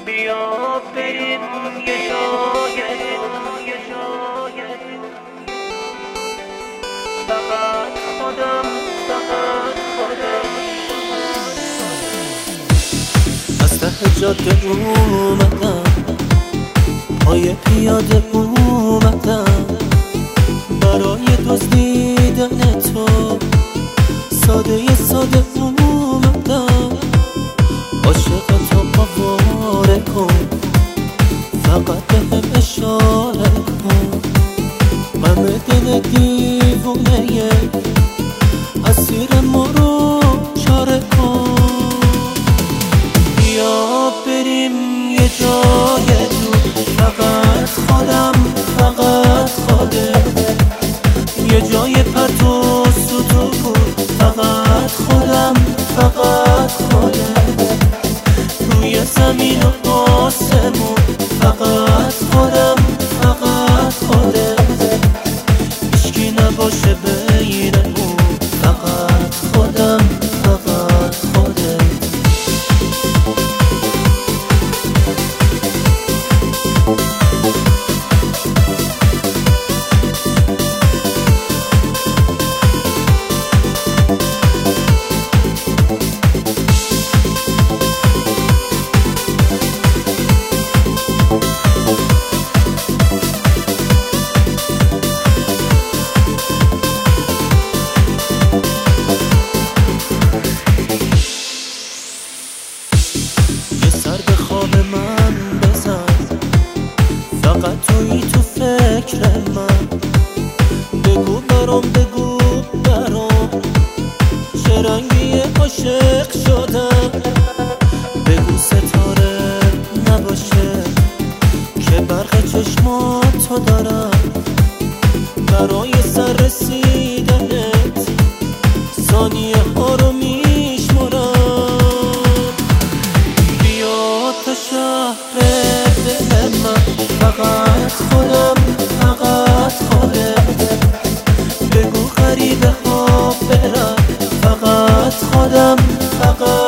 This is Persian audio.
بیا بریم یه جای فقط خودم از ته جاده اومدم، پای پیاده اومدم، برای دزدیدن تو ساده ساده اومدم. عاشق تو آواره کن، فقط بهم اشاره کن. غم دل دیوونه اسیر ما رو چاره کن. بیا بریم یه جای دور، فقط خودم فقط خودت، یه جای پرت و ستور، فقط خودم فقط خودت، روی زمین و آسمون، فقط خودم فقط خودت، هیچکی نباشه بینمون، فقط خودم فقط خودت. من بزن، فقط تویی تو فکر من. بگو برام چه رنگی عاشق شدم. بگو ستاره نباشه که برق چشماتو دارم، برای سر رسیدنت ثانیه ها رو میشمرم. شهر دل من، فقط خودم فقط خودت، بگو غریبه ها برم، فقط خودم فقط